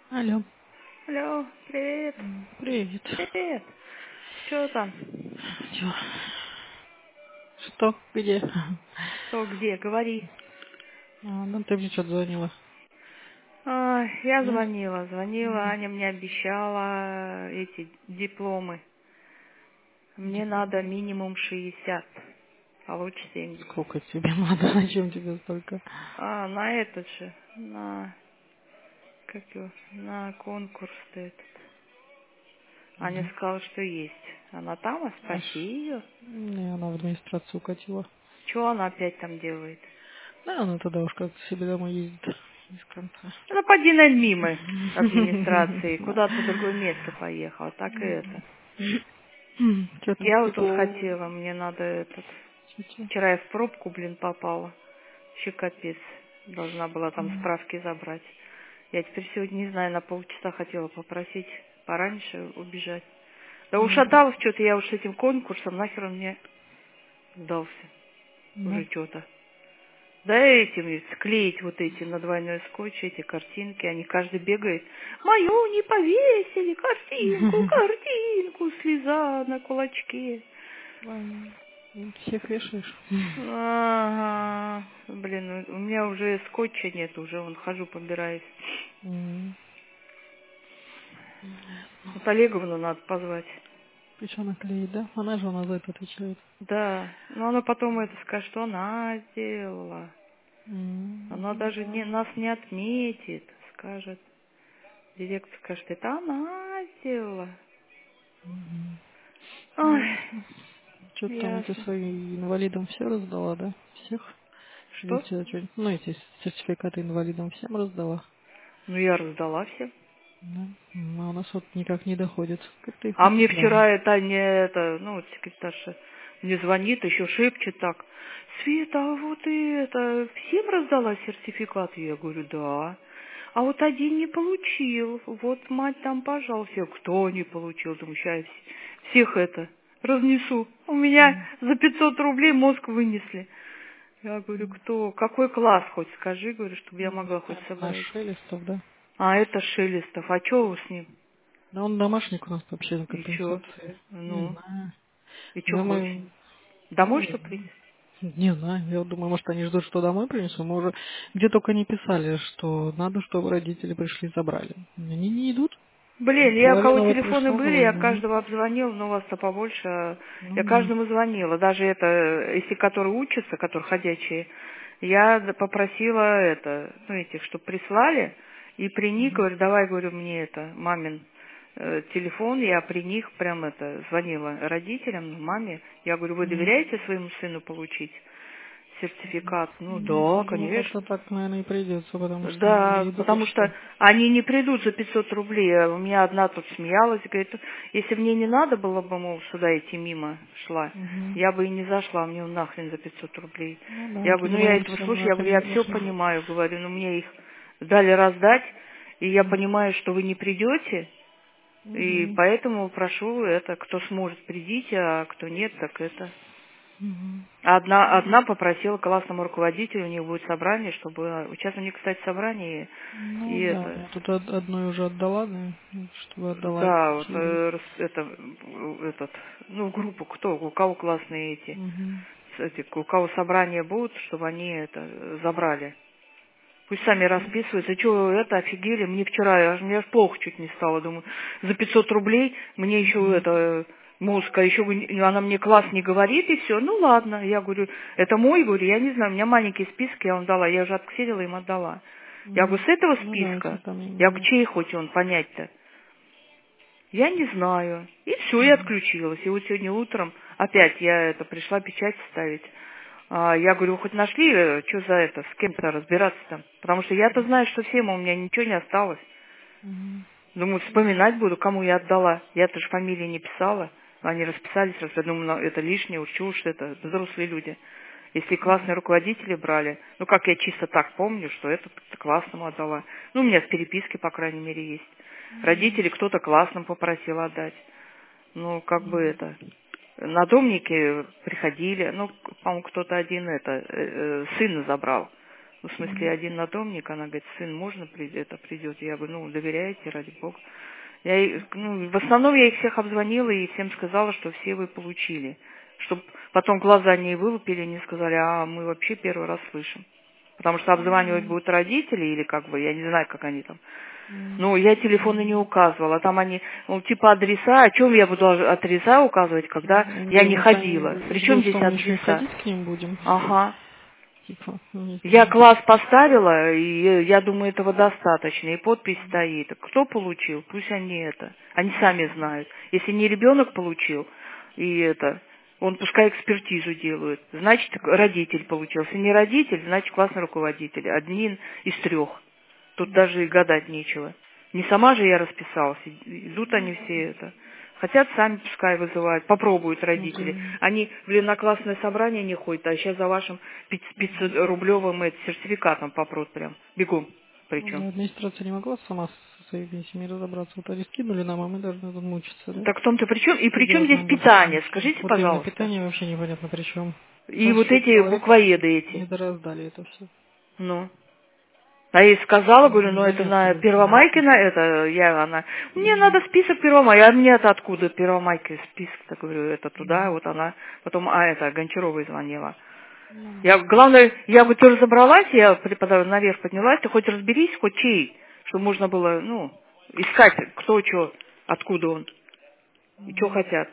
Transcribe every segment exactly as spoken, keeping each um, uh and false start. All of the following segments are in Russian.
Алло. Алло, привет. М, Привет. Привет. Что там? Чё? Что? Где? Что, где? Говори. А, ну ты мне что-то звонила. А, я Нет? звонила, звонила, М, Аня мне обещала эти дипломы. Мне надо диплом. минимум шестьдесят, а лучше семьдесят. Сколько тебе надо? Зачем тебе столько? А, на этот же, на, как его, на конкурс этот. Аня Мгм. сказала, что есть. Она там, а Аж. спроси ее. Не, она в администрацию укатила. Что она опять там делает? Да, она тогда уж как-то себе домой ездит из конца. Она поди на мимо администрации, куда-то в другое место поехала, так и это. Что там? Я вот тут Типа... хотела, мне надо этот... Чё-чё? Вчера я в пробку, блин, попала. Вообще капец. Должна была там М, справки забрать. Я теперь сегодня, не знаю, на полчаса хотела попросить пораньше убежать. Да м, ушаталась что-то, я уж с этим конкурсом, нахер он мне сдался Ну, уже что-то. Да этим ведь склеить вот эти на двойной скотч, эти картинки, они каждый бегает. Мою не повесили, картинку, картинку, слеза на кулачке. ладно. Всех вешаешь. Ага, блин, у меня уже скотча нет, уже вон хожу, побираюсь. М. Вот Олеговну надо позвать. Еще наклеить, да? Она же у нас за это отвечает. Да, но она потом это скажет, что она сделала. М, Она ну даже да. не, нас не отметит, скажет. Директор скажет, это она сделала. Мгм. Ой, Ясно. Что там эти ясно. свои инвалидам все раздала, да? Всех? Или у Что? тебя что-нибудь? Ну, эти сертификаты инвалидам всем раздала? Ну, я раздала всем. Да. М, А у нас вот никак не доходит. Как ты их А мне отправила? вчера это не это, ну, вот секретарша мне звонит, еще шепчет так. Света, а вот ты это всем раздала сертификат? Я говорю, да. А вот один не получил. Вот мать там, пожалуйста. Я говорю, кто не получил? Думаю, сейчас всех это разнесу. У меня М, за пятьсот рублей мозг вынесли. Я говорю, м. кто? Какой класс хоть скажи, говорю, чтобы я Ну, не могла хоть знаю, наш собрать. Шелестов, да? А это Шелестов. А что с ним? Да он домашник у нас вообще на И чё? компенсации. Не Ну, знаю. и чё Да хочешь? мы... Домой Не что знаю. принес? Не знаю, я думаю, может, они ждут, что домой принесу. Мы уже где только не писали, что надо, чтобы родители пришли и забрали. Они не идут. Блин, я у кого Половина вот телефоны пришла, были, я половина нет. каждого обзвонила, но у вас-то побольше. а Ну Я да. каждому звонила. Даже это, если которые учатся, которые ходячие, я д- попросила это, ну, этих, чтобы прислали, и при них, Мгм. говорю, давай, говорю, мне это, мамин э, телефон, я при них прям это, звонила родителям, ну, маме. Я говорю, вы Мгм. доверяете своему сыну получить сертификат? Ну, Ну, да, видимо, как-то конечно. так, наверное, и придется, потому что они Да, не идут, потому что что... они не придут за пятьсот рублей. А у меня одна тут смеялась, говорит, если мне не надо было бы, мол, сюда идти мимо шла, Мгм. я бы и не зашла, мне нахрен за пятьсот рублей. Ну да, Я вот, говорю, ну видимо, я им этого всем слушаю, я говорю, нахрен я не все нужно. понимаю, говорю, но мне их дали раздать, и я Мгм. понимаю, что вы не придете, и Мгм. поэтому прошу это, кто сможет, придите, а кто нет, так это. Мгм. Одна, одна попросила классному руководителю, у них будет собрание, чтобы... Сейчас у них, кстати, собрание, и Ну да, это... я тут од- одной уже отдала, да, чтобы отдала Да, вот через... э, рас- это, э, этот, ну, в группу кто, у кого классные эти, Мгм. с- эти, у кого собрания будут, чтобы они это э, забрали. Пусть сами расписываются. Что, это, офигели? Мне вчера, аж, мне аж плохо чуть не стало. Думаю, за пятьсот рублей мне еще Мгм. это, э, мозг, а еще вы- она мне класс не говорит, и все. Ну, ладно. Я говорю, это мой, говорю, я не знаю, у меня маленький список, я вам дала, я уже отксерила, им отдала. Я говорю, Мгм. с этого Ну да, если списка, там я говорю, именно... чей хоть он понять-то? Я не знаю. И все, я Мгм. отключилась. И вот сегодня утром опять я это пришла печать ставить. А, я говорю, хоть нашли, что за это, с кем-то разбираться там. Потому что я-то знаю, что всем у меня ничего не осталось. Мгм. Думаю, Ну, вспоминать буду, кому я отдала. Я-то же фамилии не писала. Они расписались, раз я думаю, ну, это лишнее, уж чего уж это, взрослые люди. Если классные руководители брали, ну как я чисто так помню, что это классному отдала. Ну, у меня в переписке, по крайней мере, есть. ну да. Родители кто-то классным попросил отдать. Ну, как бы это... Надомники приходили, ну, по-моему, кто-то один это, э, э, сына забрал. Ну, в смысле, один надомник, она говорит, сын, можно при- это придет? Я говорю, ну, доверяете, ради бога. Я, и- ну, в основном я их всех обзвонила и всем сказала, что все вы получили. Чтобы потом глаза не вылупили, не сказали, а мы вообще первый раз слышим. Потому что обзванивать будут родители или как бы, я не знаю, как они там. Ну, я телефоны не указывала. Там они, ну, типа адреса. О чем я буду адреса указывать, когда Они я не думают, они ходила? Причем ждут, здесь что мы еще и адреса? ходить к ним будем. Ага. Типа, ну, Я класс поставила, и я думаю, этого достаточно. И подпись стоит. Кто получил? Пусть они это. Они сами знают. Если не ребенок получил, и это, он пускай экспертизу делают. Значит, родитель получил. Если не родитель, значит, классный руководитель. Один из трех. Тут даже и гадать нечего. Не сама же я расписалась. Идут они все это. Хотят, сами пускай вызывают. Попробуют ну, родители. да. Они, блин, на классное собрание не ходят, а сейчас за вашим пятисотрублевым это, сертификатом попрут прям. Бегом Ну, причем. да, администрация не могла сама со своими семьей разобраться. Вот они скинули нам, а мы должны тут мучиться, да? Так в том-то при чем? И Что при чем делать здесь нам больше питание? нечего. Скажите, Вот именно пожалуйста. питание вообще непонятно при чем. И Значит, вот шесть эти человек буквоеды не эти. дораздали это все. Ну. А я ей сказала, говорю, ну это Заняться на бы этим Первомайке, на списком. это, я, она, мне надо список Первомайки, а мне-то откуда Первомайки список-то, говорю, это туда, вот она, потом, а это, Гончаровой звонила. Ну, Я, главное, я, говорю, ты разобралась, я преподаватель наверх поднялась, ты хоть разберись, хоть чей, чтобы можно было, ну, искать, кто, что, откуда он, и что хотят.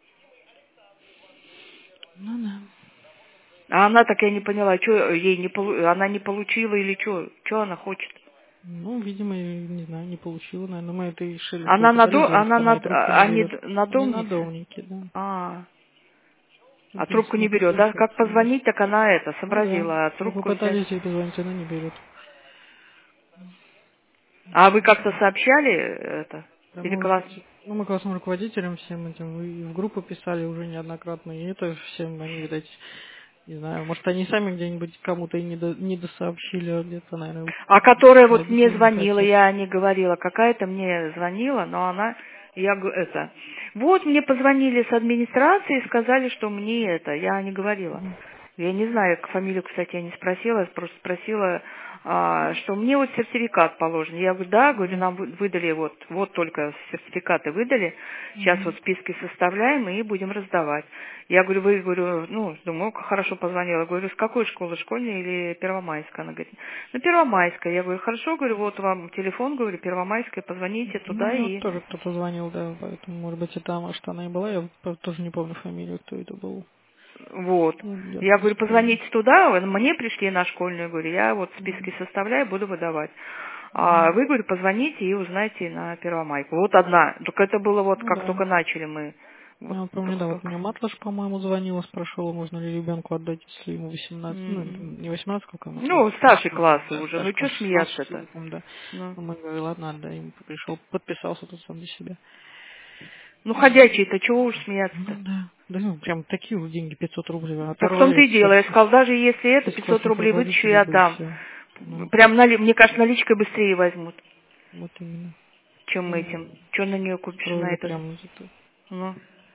ну да. А она так я не поняла, что ей не полу... она не получила или что, что она хочет. Ну, видимо, я не знаю, не получила, наверное. Мы это и решили, что Она это надо, полезно, она что она и над, трубку не они берет. Они надомницы. надомники, да. А, Ну, а в принципе, трубку не могут берет, да? Как поинтересоваться. позвонить, так она это, Ну да. сообразила, а Мы трубку взять. попытались ей позвонить, она не берет. А вы как-то сообщали это? Да, Или мы уже, класс? кстати, ну, мы классным руководителям всем этим и в группу писали уже неоднократно, и это всем они, видать, не знаю, может, они сами где-нибудь кому-то и не, до, не досообщили, а где-то, наверное, А которая вот мне родители не звонила, хотят. я не говорила, какая-то мне звонила, но она, я г- это, вот мне позвонили с администрации и сказали, что мне это, я не говорила. Мгм. Я не знаю, к фамилию, кстати, я не спросила, просто спросила, а, что мне вот сертификат положен. Я говорю, да, говорю, Мгм. нам вы- выдали вот, вот только сертификаты выдали, сейчас вот Мгм. списки составляем и будем раздавать. Я говорю, вы, говорю, ну, думаю, хорошо позвонила. Говорю, с какой школы, школьной или Первомайская? Она говорит, ну, Первомайская. Я говорю, хорошо, говорю, вот вам телефон, говорю, Первомайская, позвоните Ну, туда мне вот и... тоже кто-то звонил, да, поэтому, может быть, и там, может, она и была, я вот правда тоже не помню фамилию, кто это был. Вот. Ну, я Я говорю, просто помню. позвоните туда, мне пришли на школьную, говорю, я вот списки Мгм. составляю, буду выдавать. А Мгм. вы, говорю, позвоните и узнайте на Первомайку. Вот одна. Только это было вот, Ну, как да. только начали мы. Вот Я вот помню, только да, вот как. мне Матлаш, по-моему, звонила, спрашивала, можно ли ребенку отдать, если ему восемнадцать, ну, М. не восемнадцать, сколько ему Ну, было, старшие шестнадцать, классы да, уже. Ну, старший что класс, шестнадцать, смеяться-то? что-то там, да. Ну. Ну, мы говорили, ладно, отдай ему, пришел, подписался тут сам для себя. Ну, ходячие-то, чего уж Ну, смеяться-то? да. Да, ну, прям такие уж деньги, пятьсот рублей, Так в том-то оторвали и дело. всех, Я сказал, даже если это, шесть пятьсот классных рублей вытащу и руководителей бы и отдам. все. Ну, Прям, нали... мне кажется, наличкой быстрее возьмут, вот именно. чем этим. Что на нее купишь, на Строили это? прямо зато. Ну.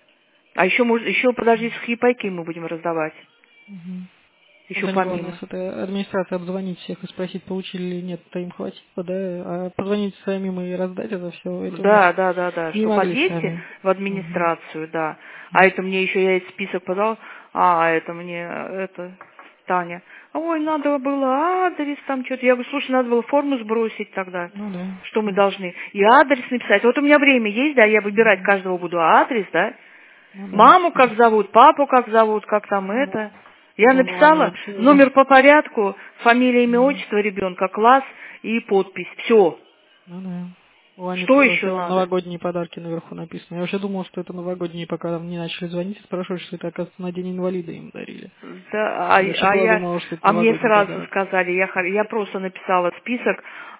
А еще, может, еще, подожди, сухие мы будем раздавать. Мгм. Вот Еще они, главное, помимо. с этой администрацией обзвонить всех и спросить, получили или нет, то им хватило, да, а позвонить самим и раздать это все, это у них Да, да, да, да, не что могли подъедьте сами. в Мгм. администрацию, да. А это мне еще, я этот список подал, а это мне, это, Таня. Ой, надо было адрес там что-то. Я говорю, слушай, надо было форму сбросить тогда. Ну да. Что мы должны? И адрес написать. Вот у меня время есть, да, я выбирать Мгм. каждого буду адрес, да. Ну да. Маму как зовут, папу как зовут, как там Ну да. это. Я Я думала, они написала вообще уже. номер по порядку, фамилия, имя, Мгм. отчество ребенка, класс и подпись. Все. Ну да. У Ани Что тоже еще вообще вон надо? новогодние подарки наверху написано. Я вообще думал, что это новогодние, пока мне начали звонить и спрашивать, что это, оказывается, на День инвалида им дарили. Да, а, Я вообще а была я, думала, что это а мне новогодний сразу подарок. сказали, я, хор- я просто написала список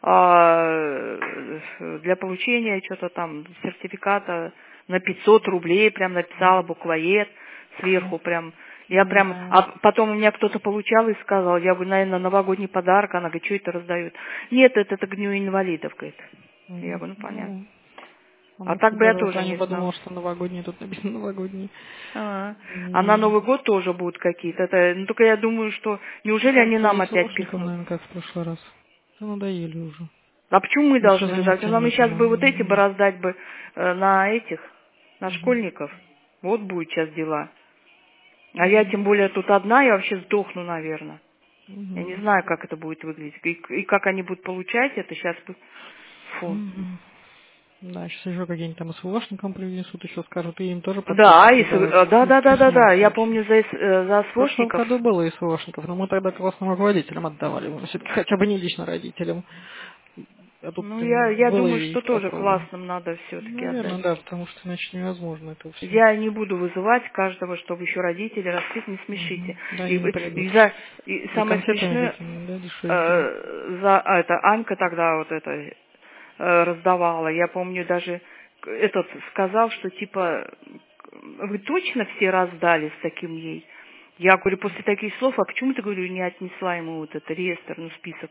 а, для получения что-то там сертификата на пятьсот рублей, прям написала буквоед сверху прям. Я Не прям, знаю. а потом у меня кто-то получал и сказал, я говорю, наверное, новогодний подарок. Она говорит, что это раздают? Нет, это, это к Дню инвалидов, говорит. Я Мгм. говорю, ну Ну понятно. да. А Она так бы я даже тоже Таня не знала. подумала, что новогодние, тут написано новогодние. А, а на М. Новый год тоже будут какие-то. Это, ну, только я думаю, что неужели Ну, они все нам из опять СВОшников, пихнут? наверное, как в прошлый раз. Да надоели уже. А почему мы Еще должны ждать? Ну, занятия нам и нет. сейчас бы вот эти бы Угу. раздать бы э, на этих, на школьников. Вот будет сейчас дела. А я тем более тут одна, я вообще сдохну, наверное. Я не Угу. знаю, как это будет выглядеть. И, и как они будут получать это сейчас. Фу. Мгм. Да, сейчас еще какие-нибудь там СВОшникам принесут, еще скажут, и им тоже Да, подписочки и, с- давайте. э, да, Фу, да, да, да, смех да. Я вообще. помню за, эс- э, за В прошлом СВОшников. году было СВОшников, но мы тогда классным руководителям отдавали. Мы все-таки хотя бы не лично родителям. А тут Ну, я, м, я было думаю, и что тоже попробуем. классным надо все-таки отдать. Наверное, да, потому что иначе невозможно это все. Я не буду вызывать каждого, чтобы еще родители распит, не смешите. Угу. Да, И, они не вы- придут. и за, и За самое конфетами смешное, такими, да, дешевенькими. э, за, а, это Анька тогда вот это э, раздавала. Я помню даже к- этот сказал, что типа вы точно все раздали с таким ей? Я говорю, после таких слов, а почему ты, говорю, не отнесла ему вот этот реестр, ну, список?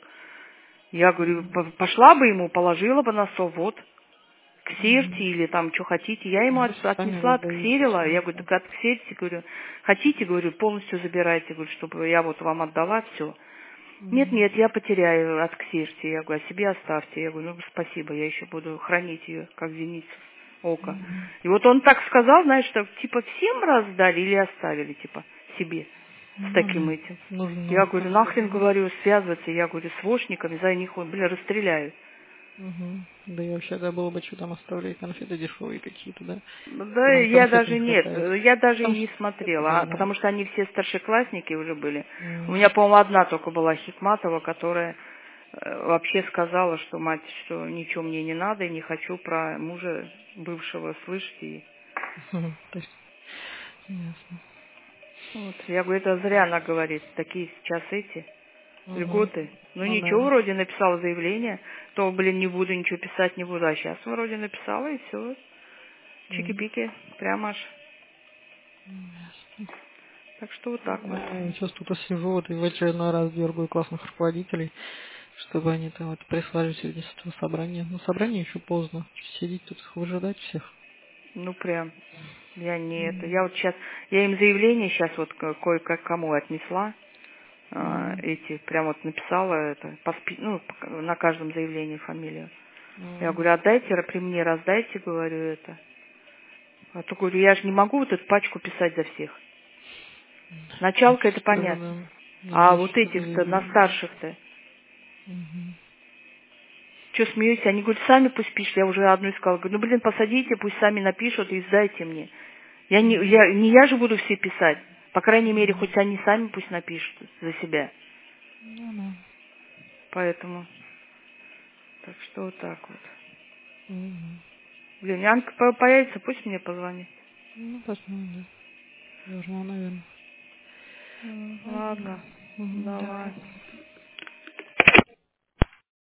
Я говорю, «П- пошла бы ему, положила бы на стол, вот, ксерьте Угу. или там что хотите. Я ему Вы от- сами отнесла, раздаете отксерила. Я себе, говорю, да. так отксерьте, говорю, хотите, говорю, полностью забирайте, говорю, чтобы я вот вам отдала все. Нет, Угу. нет, я потеряю, отксерьте. Я говорю, а себе оставьте. Я говорю, ну спасибо, я еще буду хранить ее, как зеницу ока. И вот он так сказал, знаешь, что типа всем раздали или оставили, типа, себе с Ну таким да, этим. нужно Я говорю, нахрен, конкретно. говорю, связываться, я говорю, с вошниками, за них, он, бля, расстреляют. Угу. Да и вообще, да, было бы что там оставлять, конфеты дешевые какие-то, да. Да, Нам я конфет даже не нет, хватает. я даже и Там не это смотрела, а, было. потому что они все старшеклассники уже были. У М. меня, по-моему, одна только была Хикматова, которая э, вообще сказала, что мать, что ничего мне не надо, и не хочу про мужа бывшего слышать. И Мгм. То есть, ясно. вот, я говорю, это зря она говорит, такие сейчас эти Угу. льготы. Ну Ну ничего, да. вроде написала заявление, то, блин, не буду ничего писать, не буду, а сейчас вроде написала, и все, М. чики-пики, прямо аж. Так что вот так вот. Да, я сейчас тут сижу вот и в очередной раз дергаю классных руководителей, чтобы они там вот прислали сегодня с этого собрания. Но собрание еще поздно. Сидеть тут выжидать всех. Ну прям, я не это. М. Я вот сейчас, я им заявление сейчас вот ко- кое-как кому отнесла. а, М. Эти, прям вот написала это, по спи- ну, по- на каждом заявлении фамилию. Я М. говорю, отдайте, ра- при мне раздайте, говорю это. А то говорю, я же не могу вот эту пачку писать за всех. Началка это Да, понятно. да. А Надо вот еще что-то этих-то, на заявить. старших-то, Мгм. что смеетесь? Они говорят, сами пусть пишут. Я уже одну сказала, говорю, ну блин, посадите, пусть сами напишут и сдайте мне. Я не, Мгм. я, не я же буду все писать. По крайней мере, Мгм. хоть они сами пусть напишут за себя. Ну да. Поэтому, так что вот так вот. Мгм. Блин, Янка по- появится, пусть мне позвонит. Ну, посмотрим, да. Должна, наверное. М, Ладно. Ладно, Мгм. давай. Давай.